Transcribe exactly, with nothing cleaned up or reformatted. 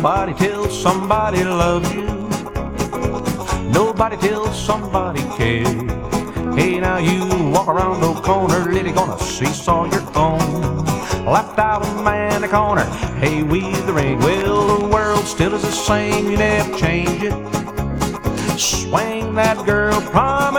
nobody till somebody loves you. Nobody till somebody cares. Hey, now you walk around the corner, lady, gonna seesaw your own. Left out a man in the corner, hey, weave the ring. Well, the world still is the same, you never change it. Swing that girl, prom